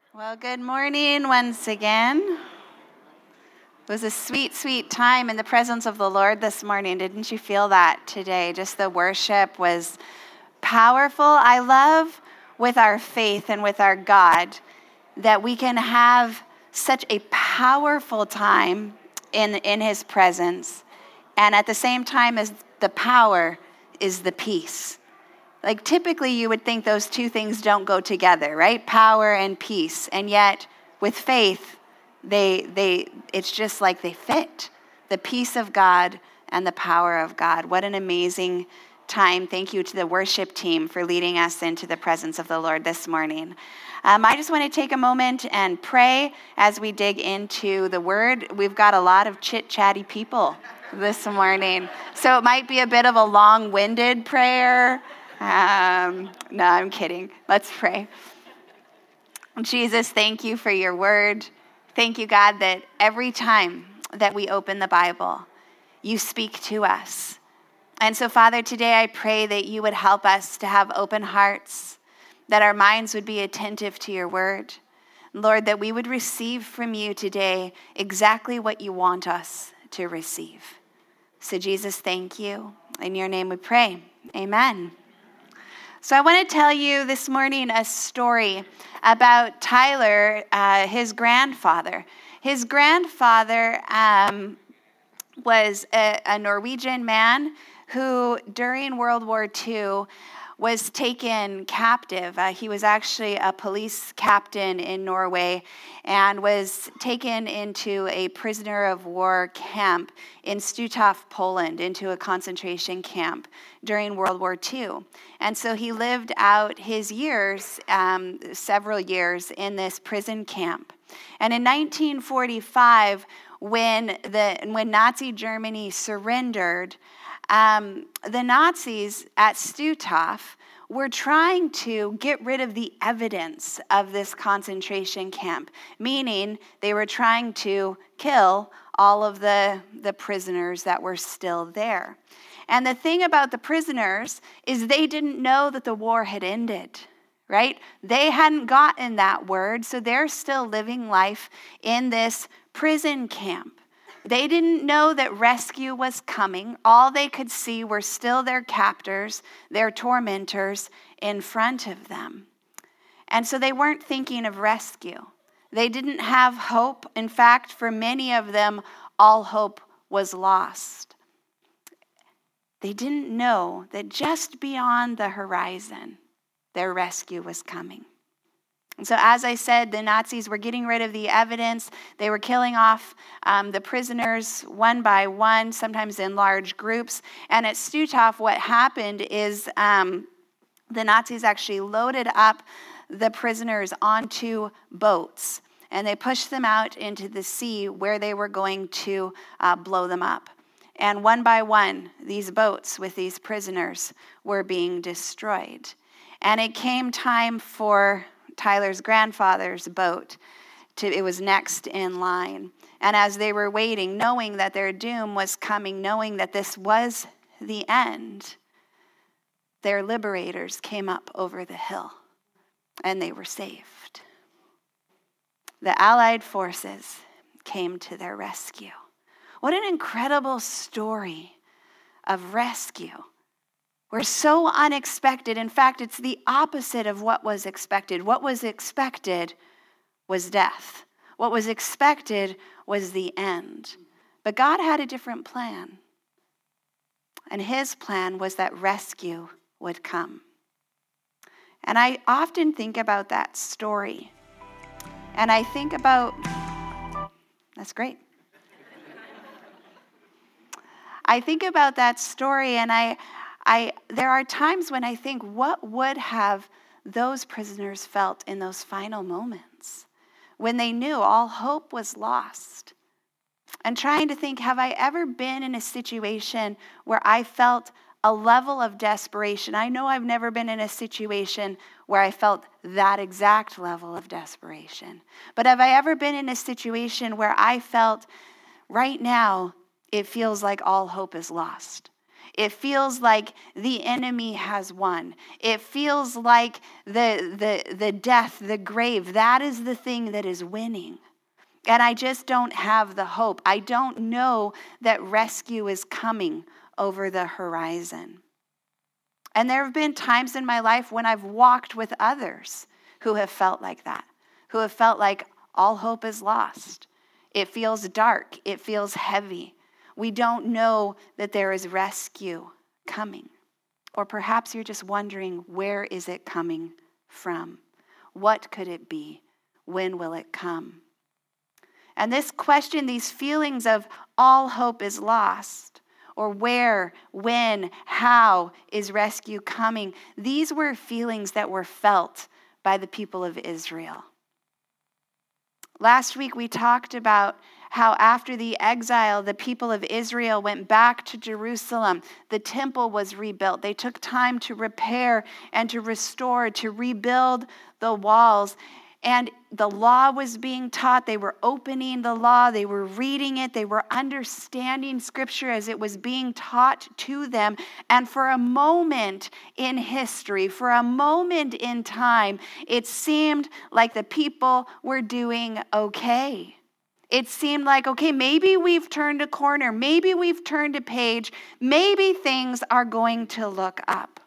Well, good morning once again. It was a sweet, sweet time in the presence of the Lord this morning. Didn't you feel that today? Just the worship was powerful. I love with our faith and with our God that we can have such a powerful time in his presence. And at the same time as the power is the peace. Like typically you would think those two things don't go together, right? Power and peace. And yet with faith, it's just like they fit. The peace of God and the power of God. What an amazing time. Thank you to the worship team for leading us into the presence of the Lord this morning. I just want to take a moment and pray as we dig into the word. We've got a lot of chit-chatty people this morning. So it might be a bit of a long-winded prayer. No, I'm kidding. Let's pray. Jesus, thank you for your word. Thank you, God, that every time that we open the Bible, you speak to us. And so, Father, today I pray that you would help us to have open hearts, that our minds would be attentive to your word. Lord, that we would receive from you today exactly what you want us to receive. So, Jesus, thank you. In your name we pray. Amen. So I want to tell you this morning a story about Tyler, his grandfather. His grandfather was a Norwegian man who, during World War II, was taken captive. He was actually a police captain in Norway and was taken into a prisoner of war camp in Stutthof, Poland, into a concentration camp during World War II. And so he lived out his years, several years, in this prison camp. And in 1945, when Nazi Germany surrendered, the Nazis at Stutthof were trying to get rid of the evidence of this concentration camp, meaning they were trying to kill all of the prisoners that were still there. And the thing about the prisoners is they didn't know that the war had ended, right? They hadn't gotten that word, so they're still living life in this prison camp. They didn't know that rescue was coming. All they could see were still their captors, their tormentors in front of them. And so they weren't thinking of rescue. They didn't have hope. In fact, for many of them, all hope was lost. They didn't know that just beyond the horizon, their rescue was coming. And so as I said, the Nazis were getting rid of the evidence. They were killing off the prisoners one by one, sometimes in large groups. And at Stutthof, what happened is the Nazis actually loaded up the prisoners onto boats. And they pushed them out into the sea where they were going to blow them up. And one by one, these boats with these prisoners were being destroyed. And it came time for Tyler's grandfather's boat. It was next in line. And as they were waiting, knowing that their doom was coming, knowing that this was the end, their liberators came up over the hill and they were saved. The Allied forces came to their rescue. What an incredible story of rescue. We're so unexpected. In fact, it's the opposite of what was expected. What was expected was death. What was expected was the end. But God had a different plan. And his plan was that rescue would come. And I often think about that story. And I think about, that's great. I think about that story and there are times when I think, what would have those prisoners felt in those final moments when they knew all hope was lost? And trying to think, have I ever been in a situation where I felt a level of desperation? I know I've never been in a situation where I felt that exact level of desperation. But have I ever been in a situation where I felt right now it feels like all hope is lost? It feels like the enemy has won. It feels like the death, the grave, that is the thing that is winning. And I just don't have the hope. I don't know that rescue is coming over the horizon. And there have been times in my life when I've walked with others who have felt like that, who have felt like all hope is lost. It feels dark. It feels heavy. We don't know that there is rescue coming. Or perhaps you're just wondering, where is it coming from? What could it be? When will it come? And this question, these feelings of all hope is lost, or where, when, how is rescue coming? These were feelings that were felt by the people of Israel. Last week we talked about how after the exile, the people of Israel went back to Jerusalem. The temple was rebuilt. They took time to repair and to restore, to rebuild the walls. And the law was being taught. They were opening the law. They were reading it. They were understanding Scripture as it was being taught to them. And for a moment in history, for a moment in time, it seemed like the people were doing okay. It seemed like, okay, maybe we've turned a corner. Maybe we've turned a page. Maybe things are going to look up.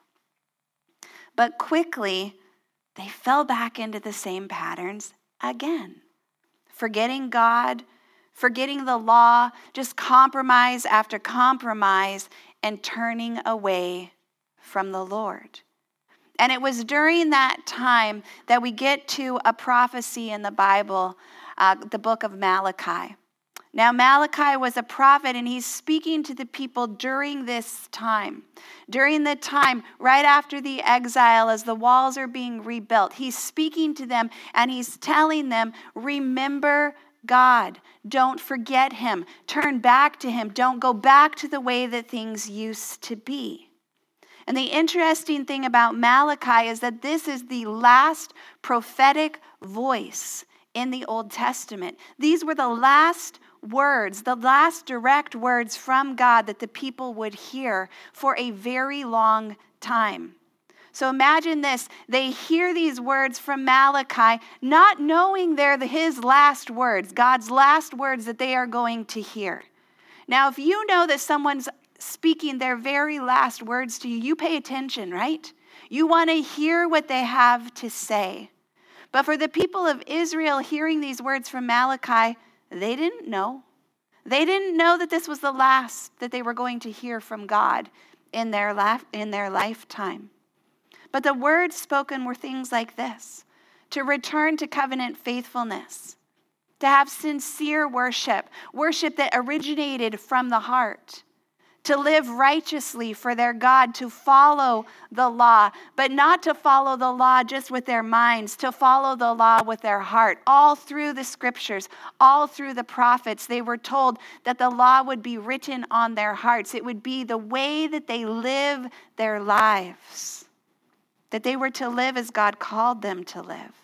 But quickly, they fell back into the same patterns again. Forgetting God, forgetting the law, just compromise after compromise, and turning away from the Lord. And it was during that time that we get to a prophecy in the Bible, the book of Malachi. Now, Malachi was a prophet, and he's speaking to the people during this time. During the time right after the exile, as the walls are being rebuilt, he's speaking to them, and he's telling them, remember God. Don't forget him. Turn back to him. Don't go back to the way that things used to be. And the interesting thing about Malachi is that this is the last prophetic voice in the Old Testament. These were the last words, the last direct words from God that the people would hear for a very long time. So imagine this. They hear these words from Malachi, not knowing they're his last words, God's last words that they are going to hear. Now, if you know that someone's speaking their very last words to you, you pay attention, right? You want to hear what they have to say. But for the people of Israel hearing these words from Malachi, they didn't know. They didn't know that this was the last that they were going to hear from God in their lifetime. But the words spoken were things like this: to return to covenant faithfulness, to have sincere worship that originated from the heart, to live righteously for their God, to follow the law, but not to follow the law just with their minds, to follow the law with their heart. All through the scriptures, all through the prophets, they were told that the law would be written on their hearts. It would be the way that they live their lives, that they were to live as God called them to live.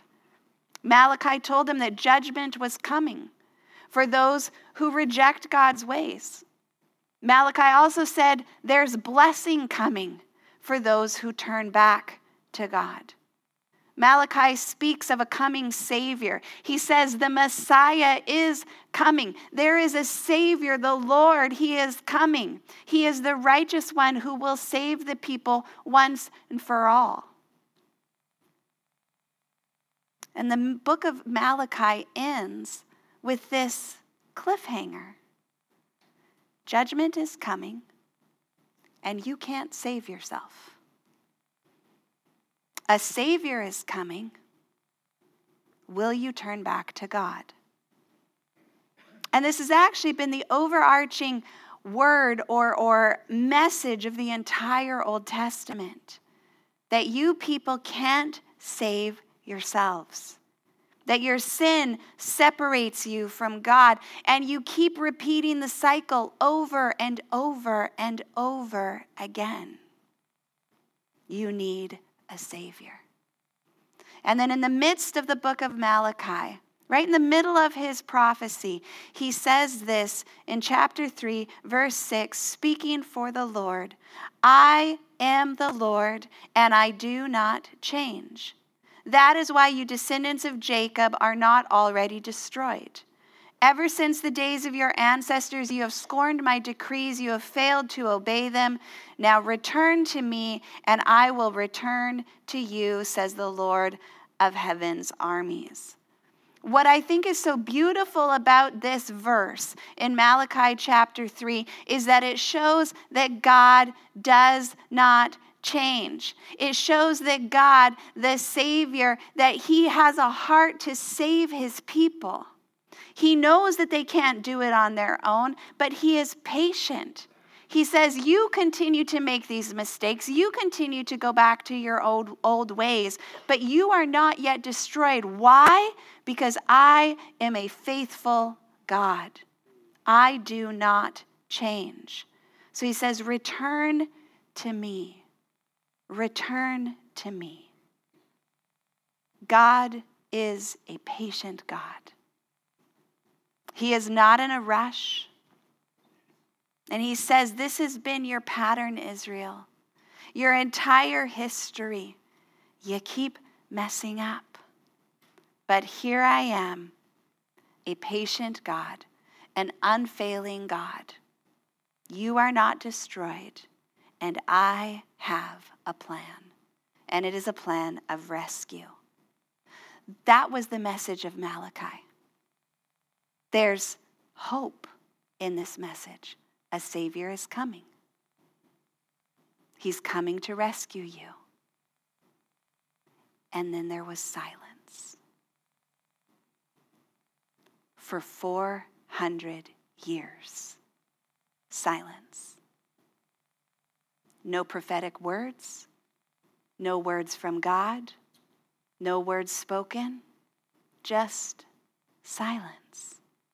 Malachi told them that judgment was coming for those who reject God's ways. Malachi also said there's blessing coming for those who turn back to God. Malachi speaks of a coming Savior. He says the Messiah is coming. There is a Savior, the Lord. He is coming. He is the righteous one who will save the people once and for all. And the book of Malachi ends with this cliffhanger. Judgment is coming, and you can't save yourself. A Savior is coming. Will you turn back to God? And this has actually been the overarching word or message of the entire Old Testament, that you people can't save yourselves. That your sin separates you from God, and you keep repeating the cycle over and over and over again. You need a Savior. And then in the midst of the book of Malachi, Right in the middle of his prophecy, he says this in chapter 3, verse 6, speaking for the Lord, I am the Lord, and I do not change. That is why you descendants of Jacob are not already destroyed. Ever since the days of your ancestors, you have scorned my decrees. You have failed to obey them. Now return to me, and I will return to you, says the Lord of heaven's armies. What I think is so beautiful about this verse in Malachi chapter 3 is that it shows that God does not change. It shows that God, the Savior, that he has a heart to save his people. He knows that they can't do it on their own, but he is patient. He says, you continue to make these mistakes. You continue to go back to your old ways, but you are not yet destroyed. Why? Because I am a faithful God. I do not change. So he says, return to me. Return to me. God is a patient God. He is not in a rush. And he says, this has been your pattern, Israel. Your entire history. You keep messing up. But here I am, a patient God, an unfailing God. You are not destroyed, and I have a plan. And it is a plan of rescue. That was the message of Malachi. There's hope in this message. A Savior is coming. He's coming to rescue you. And then there was silence. For 400 years, silence. No prophetic words, no words from God, no words spoken, just silence.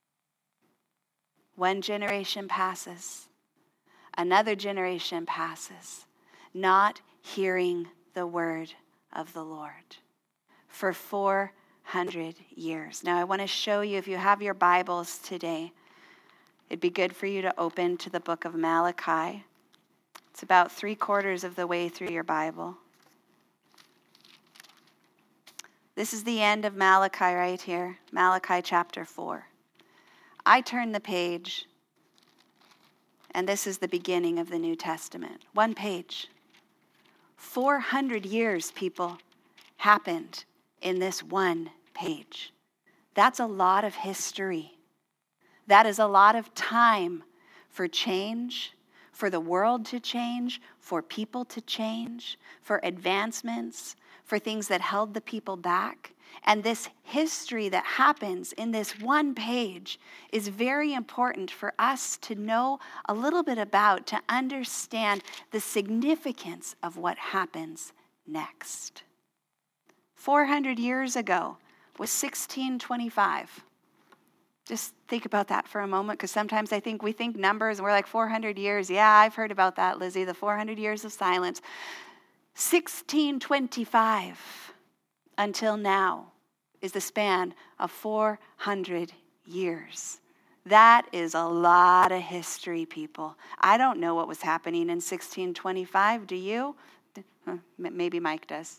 One generation passes, another generation passes, not hearing the word of the Lord for 400 years. Now I want to show you, if you have your Bibles today, it'd be good for you to open to the book of Malachi. It's about 3/4 of the way through your Bible. This is the end of Malachi right here, Malachi chapter 4. I turn the page, and this is the beginning of the New Testament. One page. 400 years, people, happened in this one page. That's a lot of history. That is a lot of time for change, for the world to change, for people to change, for advancements, for things that held the people back. And this history that happens in this one page is very important for us to know a little bit about, to understand the significance of what happens next. 400 years ago was 1625. Just think about that for a moment, because sometimes I think we think numbers and we're like 400 years. Yeah, I've heard about that, Lizzie, the 400 years of silence. 1625 until now is the span of 400 years. That is a lot of history, people. I don't know what was happening in 1625. Do you? Maybe Mike does.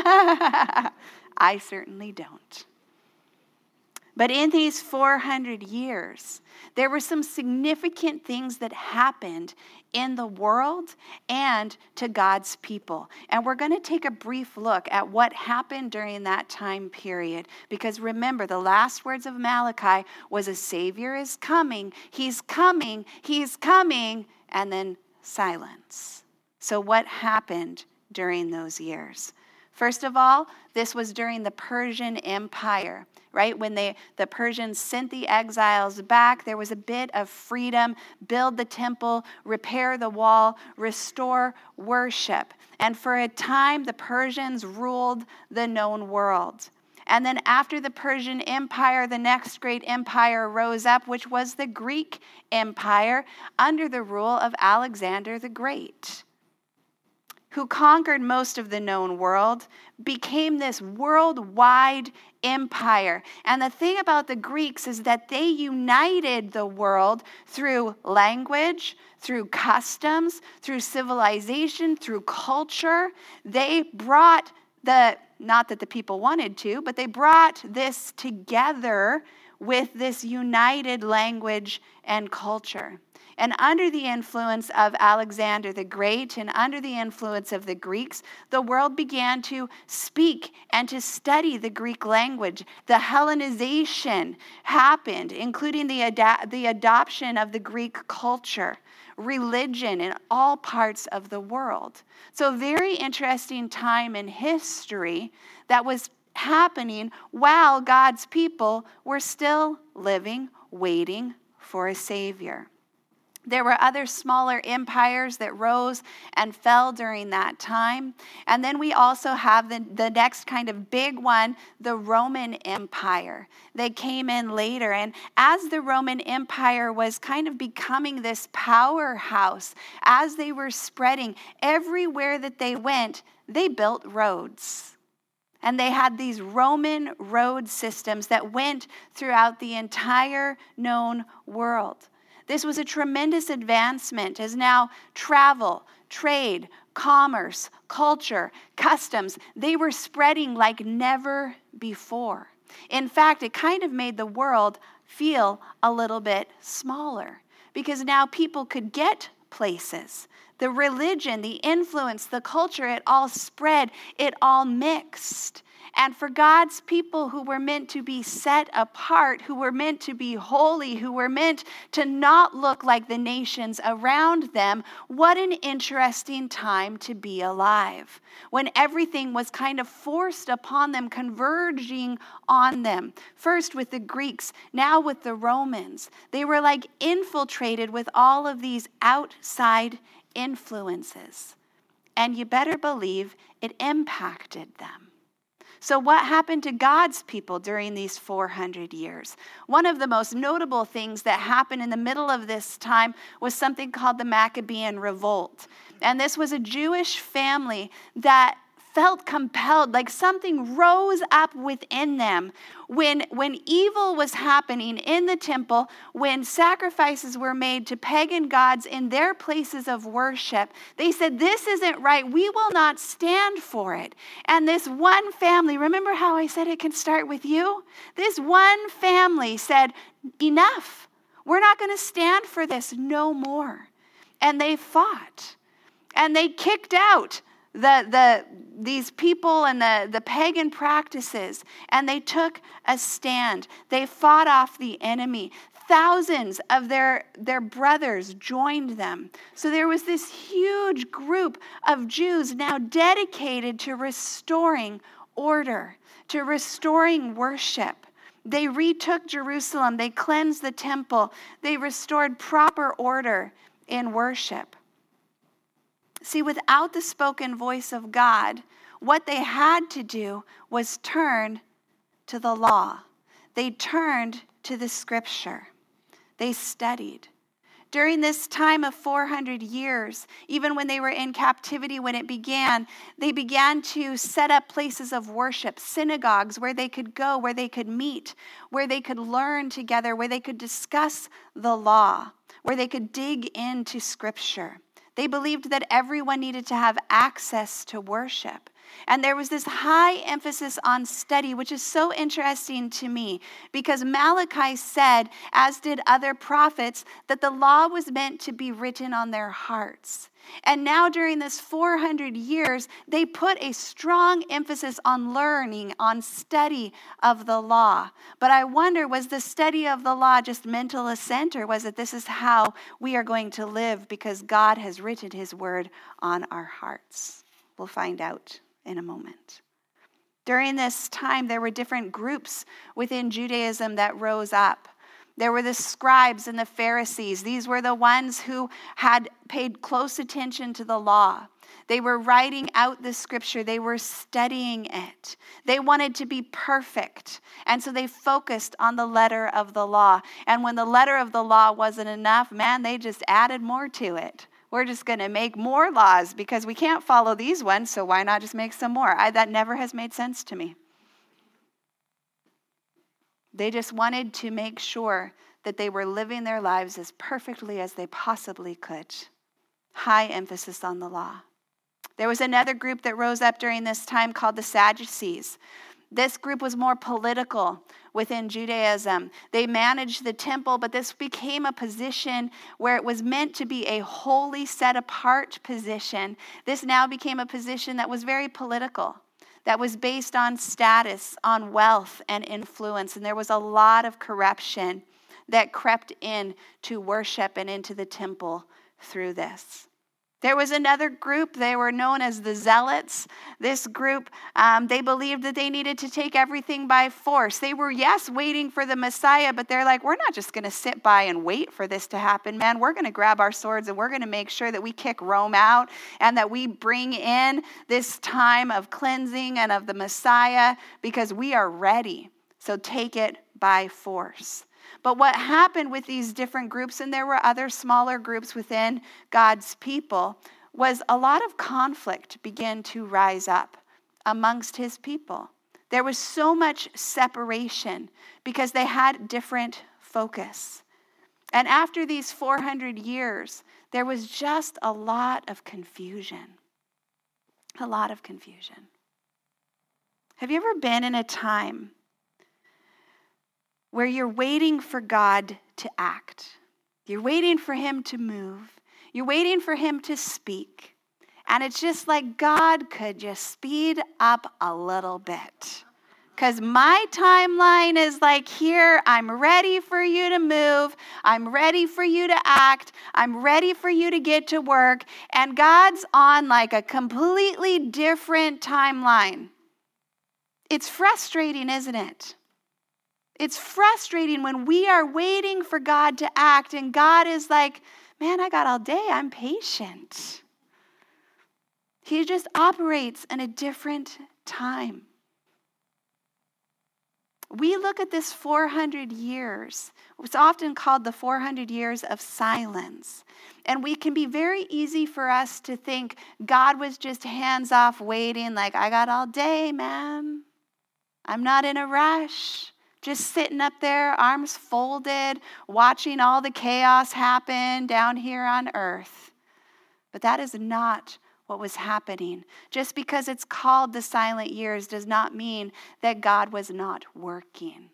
I certainly don't. But in these 400 years, there were some significant things that happened in the world and to God's people. And we're going to take a brief look at what happened during that time period. Because remember, the last words of Malachi was a Savior is coming, he's coming, he's coming, and then silence. So what happened during those years? First of all, this was during the Persian Empire, right? When the Persians sent the exiles back, there was a bit of freedom, build the temple, repair the wall, restore worship. And for a time, the Persians ruled the known world. And then after the Persian Empire, the next great empire rose up, which was the Greek Empire under the rule of Alexander the Great, who conquered most of the known world, became this worldwide empire. And the thing about the Greeks is that they united the world through language, through customs, through civilization, through culture. They brought not that the people wanted to, but they brought this together with this united language and culture. And under the influence of Alexander the Great and under the influence of the Greeks, the world began to speak and to study the Greek language. The Hellenization happened, including the adoption of the Greek culture, religion in all parts of the world. So a very interesting time in history that was happening while God's people were still living, waiting for a Savior. There were other smaller empires that rose and fell during that time. And then we also have the next kind of big one, the Roman Empire. They came in later. And as the Roman Empire was kind of becoming this powerhouse, as they were spreading, everywhere that they went, they built roads. And they had these Roman road systems that went throughout the entire known world. This was a tremendous advancement as now travel, trade, commerce, culture, customs, they were spreading like never before. In fact, it kind of made the world feel a little bit smaller because now people could get places. The religion, the influence, the culture, it all spread, it all mixed. And for God's people who were meant to be set apart, who were meant to be holy, who were meant to not look like the nations around them, what an interesting time to be alive. When everything was kind of forced upon them, converging on them. First with the Greeks, now with the Romans. They were like infiltrated with all of these outside influences. And you better believe it impacted them. So what happened to God's people during these 400 years? One of the most notable things that happened in the middle of this time was something called the Maccabean Revolt. And this was a Jewish family that felt compelled, like something rose up within them when evil was happening in the temple, when sacrifices were made to pagan gods in their places of worship. They said, this isn't right. We will not stand for it. And this one family, remember how I said it can start with you? This one family said, enough. We're not going to stand for this no more. And they fought. And they kicked out these people and the pagan practices, and they took a stand. They fought off the enemy. Thousands of their brothers joined them. So there was this huge group of Jews now dedicated to restoring order, to restoring worship. They retook Jerusalem. They cleansed the temple. They restored proper order in worship. See, without the spoken voice of God, what they had to do was turn to the law. They turned to the scripture. They studied. During this time of 400 years, even when they were in captivity, when it began, they began to set up places of worship, synagogues where they could go, where they could meet, where they could learn together, where they could discuss the law, where they could dig into scripture. They believed that everyone needed to have access to worship. And there was this high emphasis on study, which is so interesting to me, because Malachi said, as did other prophets, that the law was meant to be written on their hearts. And now during this 400 years, they put a strong emphasis on learning, on study of the law. But I wonder, was the study of the law just mental assent, or was it this is how we are going to live because God has written his word on our hearts? We'll find out in a moment. During this time, there were different groups within Judaism that rose up. There were the scribes and the Pharisees. These were the ones who had paid close attention to the law. They were writing out the scripture. They were studying it. They wanted to be perfect. And so they focused on the letter of the law. And when the letter of the law wasn't enough, man, they just added more to it. we're just going to make more laws because we can't follow these ones, so why not just make some more? That never has made sense to me. They just wanted to make sure that they were living their lives as perfectly as they possibly could. High emphasis on the law. There was another group that rose up during this time called the Sadducees. This group was more political within Judaism. They managed the temple, but this became a position where it was meant to be a holy, set-apart position. This now became a position that was very political, that was based on status, on wealth and influence. And there was a lot of corruption that crept in to worship and into the temple through this. There was another group, they were known as the Zealots. This group, they believed that they needed to take everything by force. They were, yes, waiting for the Messiah, but they're like, we're not just going to sit by and wait for this to happen, man. We're going to grab our swords and we're going to make sure that we kick Rome out and that we bring in this time of cleansing and of the Messiah because we are ready. So take it by force. But what happened with these different groups, and there were other smaller groups within God's people, was a lot of conflict began to rise up amongst his people. There was so much separation because they had different focus. And after these 400 years, there was just a lot of confusion. A lot of confusion. Have you ever been in a time where you're waiting for God to act? You're waiting for him to move. You're waiting for him to speak. And it's just like God could just speed up a little bit. Because my timeline is like, here, I'm ready for you to move. I'm ready for you to act. I'm ready for you to get to work. And God's on like a completely different timeline. It's frustrating, isn't it? It's frustrating when we are waiting for God to act and God is like, man, I got all day. I'm patient. He just operates in a different time. We look at this 400 years. It's often called the 400 years of silence. And we can be very easy for us to think God was just hands off waiting, like, I got all day, man. I'm not in a rush. Just sitting up there, arms folded, watching all the chaos happen down here on earth. But that is not what was happening. Just because it's called the silent years does not mean that God was not working.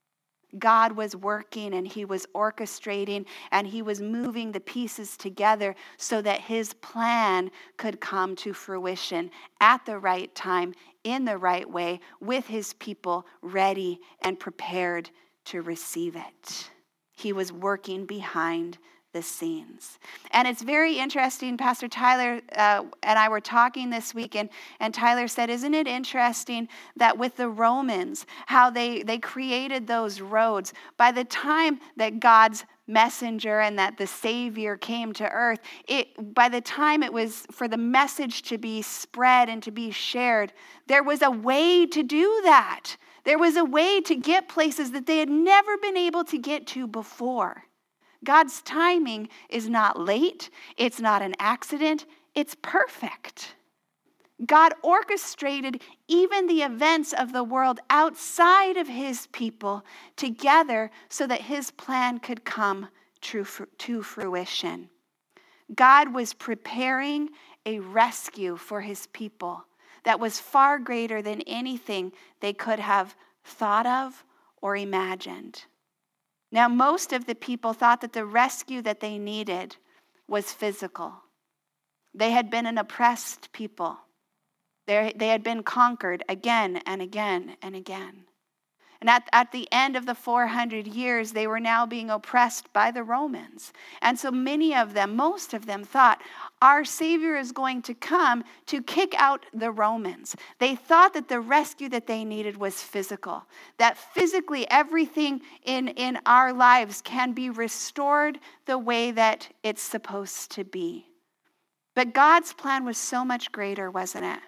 God was working and he was orchestrating and he was moving the pieces together so that his plan could come to fruition at the right time, in the right way, with his people ready and prepared to receive it. He was working behind the scenes. And it's very interesting. Pastor Tyler and I were talking this week, and Tyler said, isn't it interesting that with the Romans, how they created those roads? By the time that God's messenger and that the Savior came to earth, by the time it was for the message to be spread and to be shared, there was a way to do that. There was a way to get places that they had never been able to get to before. God's timing is not late. It's not an accident. It's perfect. God orchestrated even the events of the world outside of his people together so that his plan could come to fruition. God was preparing a rescue for his people that was far greater than anything they could have thought of or imagined. Now, most of the people thought that the rescue that they needed was physical. They had been an oppressed people. They had been conquered again and again and again. And at the end of the 400 years, they were now being oppressed by the Romans. And so many of them, most of them thought, our Savior is going to come to kick out the Romans. They thought that the rescue that they needed was physical, that physically everything in our lives can be restored the way that it's supposed to be. But God's plan was so much greater, wasn't it?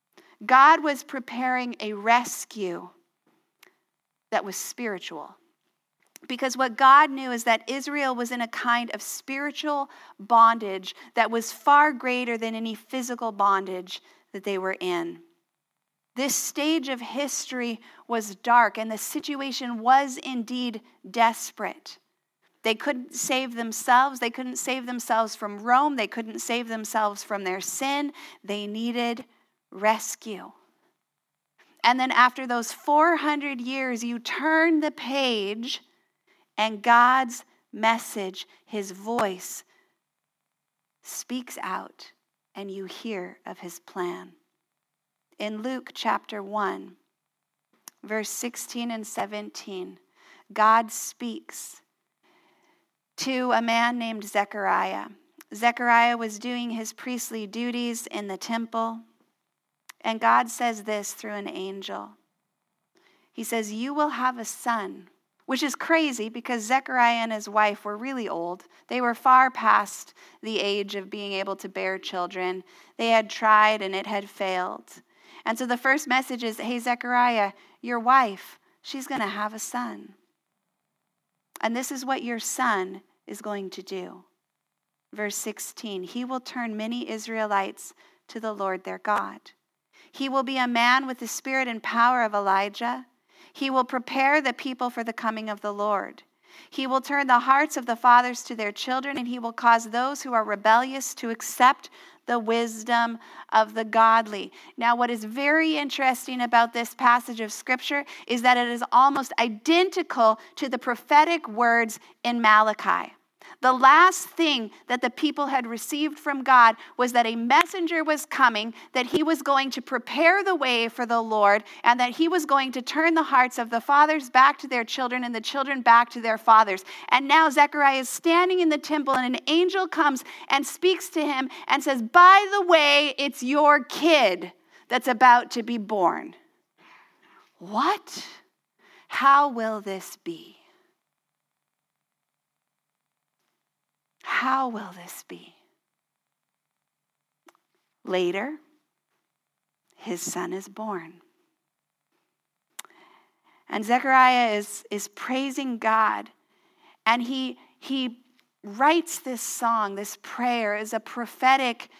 God was preparing a rescue that was spiritual. Because what God knew is that Israel was in a kind of spiritual bondage that was far greater than any physical bondage that they were in. This stage of history was dark, and the situation was indeed desperate. They couldn't save themselves. They couldn't save themselves from Rome. They couldn't save themselves from their sin. They needed rescue. And then after those 400 years, you turn the page, and God's message, his voice, speaks out, and you hear of his plan. In Luke chapter 1, verse 16 and 17, God speaks to a man named Zechariah. Zechariah was doing his priestly duties in the temple, and God says this through an angel. He says, "You will have a son," which is crazy because Zechariah and his wife were really old. They were far past the age of being able to bear children. They had tried and it had failed. And so the first message is, hey, Zechariah, your wife, she's going to have a son. And this is what your son is going to do. Verse 16, he will turn many Israelites to the Lord their God. He will be a man with the spirit and power of Elijah. He will prepare the people for the coming of the Lord. He will turn the hearts of the fathers to their children, and he will cause those who are rebellious to accept the wisdom of the godly. Now, what is very interesting about this passage of Scripture is that it is almost identical to the prophetic words in Malachi. The last thing that the people had received from God was that a messenger was coming, that he was going to prepare the way for the Lord, and that he was going to turn the hearts of the fathers back to their children and the children back to their fathers. And now Zechariah is standing in the temple, and an angel comes and speaks to him and says, by the way, it's your kid that's about to be born. What? How will this be? How will this be? Later, his son is born. And Zechariah is praising God. And he writes this song, this prayer, as a prophetic,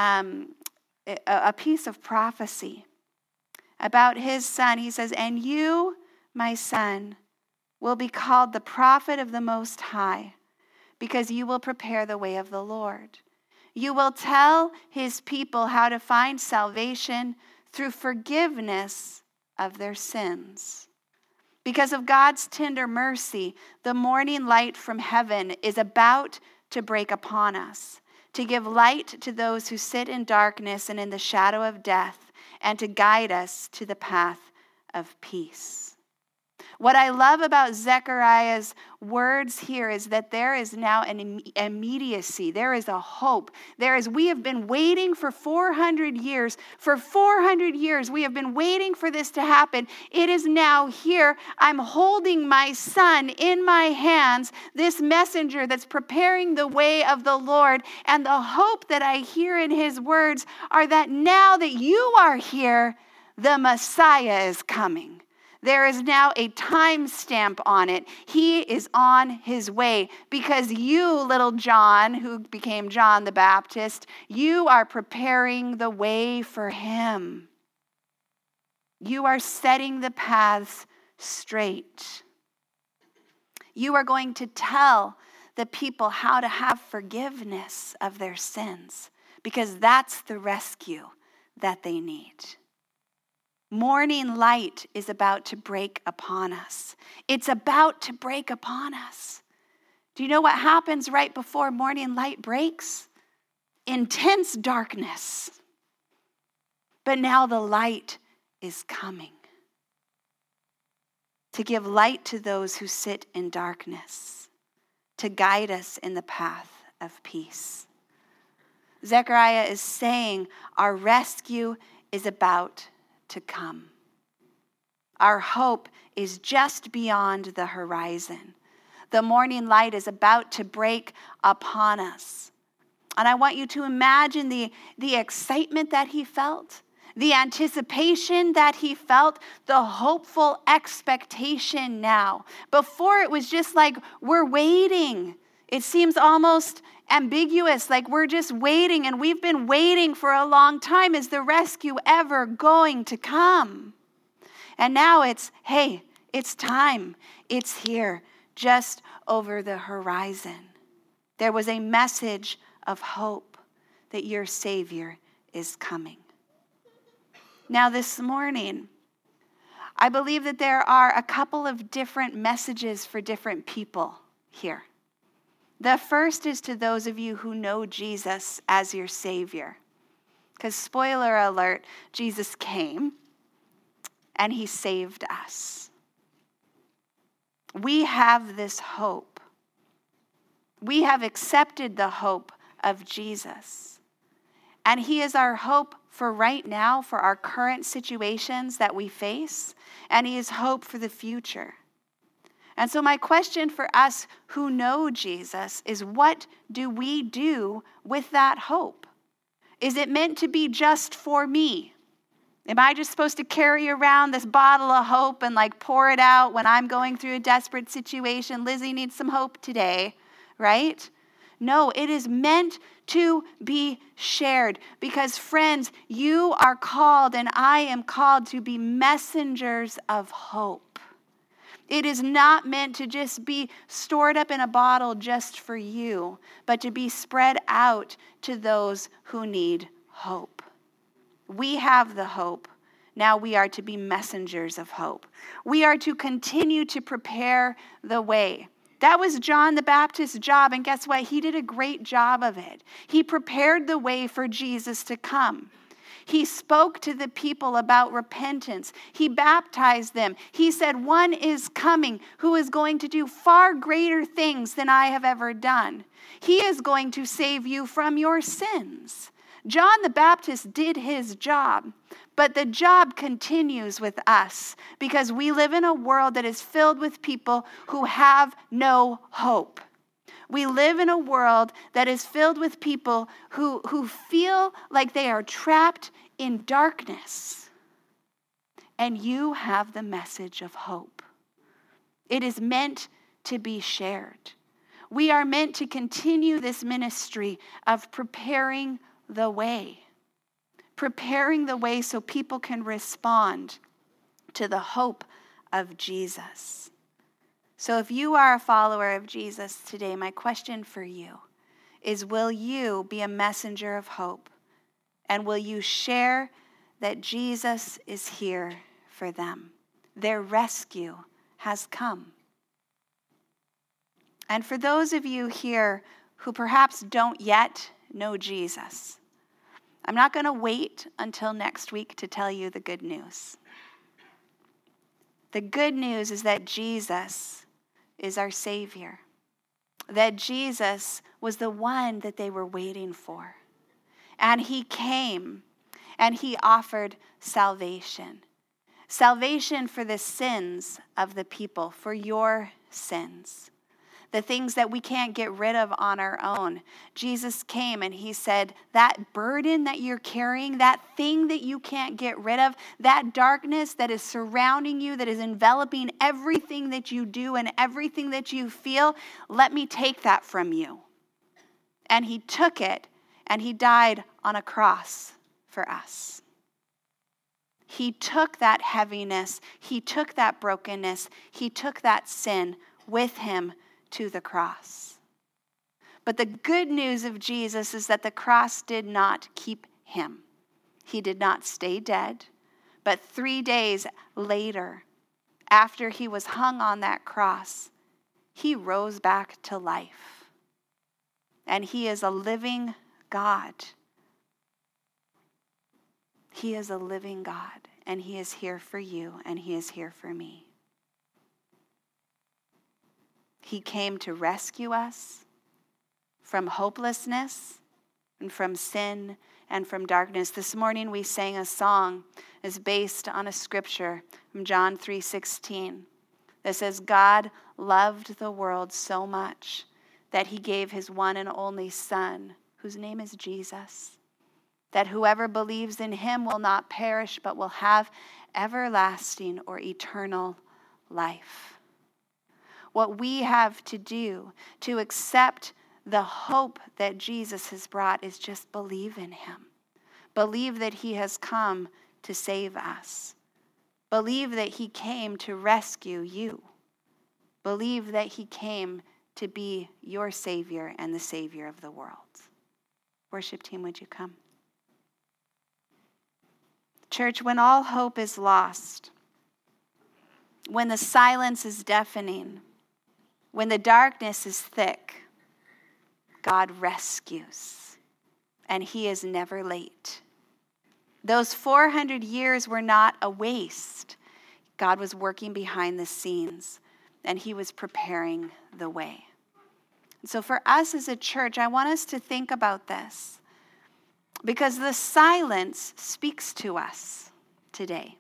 a piece of prophecy about his son. He says, and you, my son, will be called the prophet of the Most High, because you will prepare the way of the Lord. You will tell his people how to find salvation through forgiveness of their sins. Because of God's tender mercy, the morning light from heaven is about to break upon us, to give light to those who sit in darkness and in the shadow of death, and to guide us to the path of peace. What I love about Zechariah's words here is that there is now an immediacy. There is a hope. We have been waiting for 400 years. For 400 years, we have been waiting for this to happen. It is now here. I'm holding my son in my hands, this messenger that's preparing the way of the Lord. And the hope that I hear in his words are that now that you are here, the Messiah is coming. There is now a time stamp on it. He is on his way because you, little John, who became John the Baptist, you are preparing the way for him. You are setting the paths straight. You are going to tell the people how to have forgiveness of their sins because that's the rescue that they need. Morning light is about to break upon us. It's about to break upon us. Do you know what happens right before morning light breaks? Intense darkness. But now the light is coming to give light to those who sit in darkness, to guide us in the path of peace. Zechariah is saying our rescue is about to come. Our hope is just beyond the horizon. The morning light is about to break upon us. And I want you to imagine the excitement that he felt. the anticipation that he felt, the hopeful expectation now. Before it was just like, we're waiting. It seems almost ambiguous, like we're just waiting, and we've been waiting for a long time. Is the rescue ever going to come? And now it's, hey, it's time. It's here, just over the horizon. There was a message of hope that your Savior is coming. Now this morning, I believe that there are a couple of different messages for different people here. The first is to those of you who know Jesus as your Savior. Because spoiler alert, Jesus came and he saved us. We have this hope. We have accepted the hope of Jesus. And he is our hope for right now, for our current situations that we face, and he is hope for the future. And so my question for us who know Jesus is, what do we do with that hope? Is it meant to be just for me? Am I just supposed to carry around this bottle of hope and like pour it out when I'm going through a desperate situation? Lizzie needs some hope today, right? No, it is meant to be shared because, friends, you are called and I am called to be messengers of hope. It is not meant to just be stored up in a bottle just for you, but to be spread out to those who need hope. We have the hope. Now we are to be messengers of hope. We are to continue to prepare the way. That was John the Baptist's job, and guess what? He did a great job of it. He prepared the way for Jesus to come. He spoke to the people about repentance. He baptized them. He said, one is coming who is going to do far greater things than I have ever done. He is going to save you from your sins. John the Baptist did his job, but the job continues with us because we live in a world that is filled with people who have no hope. We live in a world that is filled with people who feel like they are trapped in darkness. And you have the message of hope. It is meant to be shared. We are meant to continue this ministry of preparing the way. Preparing the way so people can respond to the hope of Jesus. So if you are a follower of Jesus today, my question for you is, will you be a messenger of hope? And will you share that Jesus is here for them? Their rescue has come. And for those of you here who perhaps don't yet know Jesus, I'm not going to wait until next week to tell you the good news. The good news is that Jesus is our Savior. That Jesus was the one that they were waiting for. And he came and he offered salvation. Salvation for the sins of the people, for your sins. The things that we can't get rid of on our own. Jesus came and he said, that burden that you're carrying, that thing that you can't get rid of, that darkness that is surrounding you, that is enveloping everything that you do and everything that you feel, let me take that from you. And he took it and he died on a cross for us. He took that heaviness, he took that brokenness, he took that sin with him to the cross. But the good news of Jesus is that the cross did not keep him. He did not stay dead, but 3 days later, after he was hung on that cross, he rose back to life. And he is a living God. He is a living God, and he is here for you, and he is here for me. He came to rescue us from hopelessness and from sin and from darkness. This morning we sang a song that's based on a scripture from John 3:16 that says, God loved the world so much that he gave his one and only Son, whose name is Jesus, that whoever believes in him will not perish but will have everlasting or eternal life. What we have to do to accept the hope that Jesus has brought is just believe in him. Believe that he has come to save us. Believe that he came to rescue you. Believe that he came to be your Savior and the Savior of the world. Worship team, would you come? Church, when all hope is lost, when the silence is deafening, when the darkness is thick, God rescues, and he is never late. Those 400 years were not a waste. God was working behind the scenes, and he was preparing the way. So for us as a church, I want us to think about this, because the silence speaks to us today.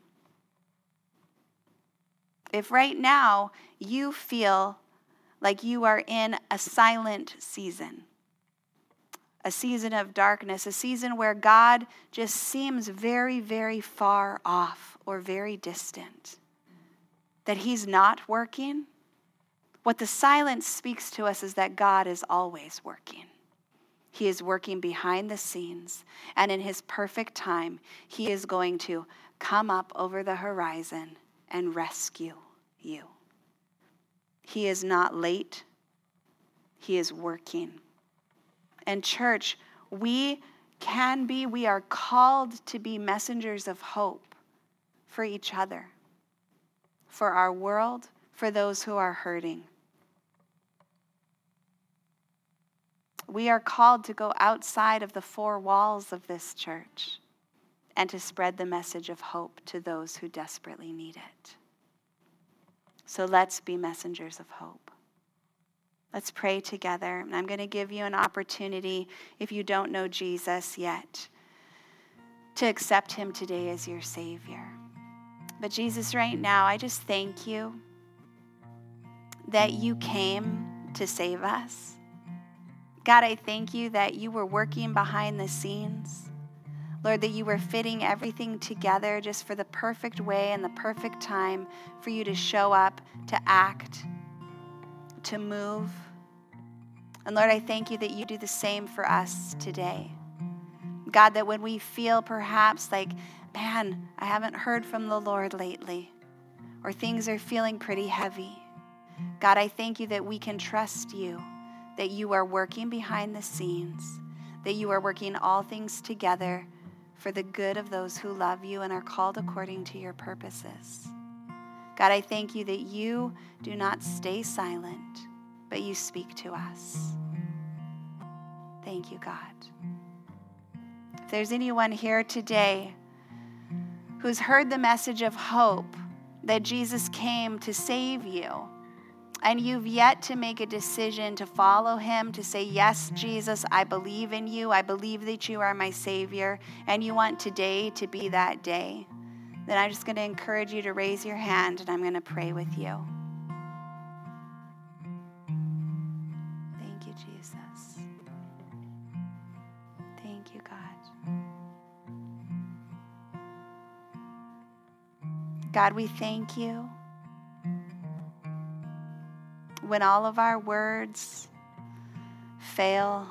If right now you feel like you are in a silent season, a season of darkness, a season where God just seems very, very far off or very distant, that he's not working, what the silence speaks to us is that God is always working. He is working behind the scenes, and in his perfect time, he is going to come up over the horizon and rescue you. He is not late. He is working. And church, we are called to be messengers of hope for each other, for our world, for those who are hurting. We are called to go outside of the four walls of this church and to spread the message of hope to those who desperately need it. So let's be messengers of hope. Let's pray together. I'm going to give you an opportunity, if you don't know Jesus yet, to accept him today as your Savior. But Jesus, right now, I just thank you that you came to save us. God, I thank you that you were working behind the scenes. Lord, that you were fitting everything together just for the perfect way and the perfect time for you to show up, to act, to move. And Lord, I thank you that you do the same for us today. God, that when we feel perhaps like, man, I haven't heard from the Lord lately, or things are feeling pretty heavy, God, I thank you that we can trust you, that you are working behind the scenes, that you are working all things together for the good of those who love you and are called according to your purposes. God, I thank you that you do not stay silent, but you speak to us. Thank you, God. If there's anyone here today who's heard the message of hope, that Jesus came to save you, and you've yet to make a decision to follow him, to say, yes, Jesus, I believe in you. I believe that you are my Savior, and you want today to be that day, then I'm just going to encourage you to raise your hand, and I'm going to pray with you. Thank you, Jesus. Thank you, God. God, we thank you. When all of our words fail,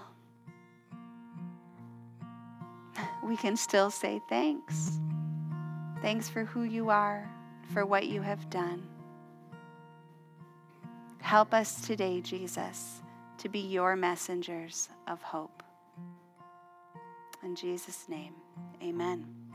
we can still say thanks. Thanks for who you are, for what you have done. Help us today, Jesus, to be your messengers of hope. In Jesus' name, amen.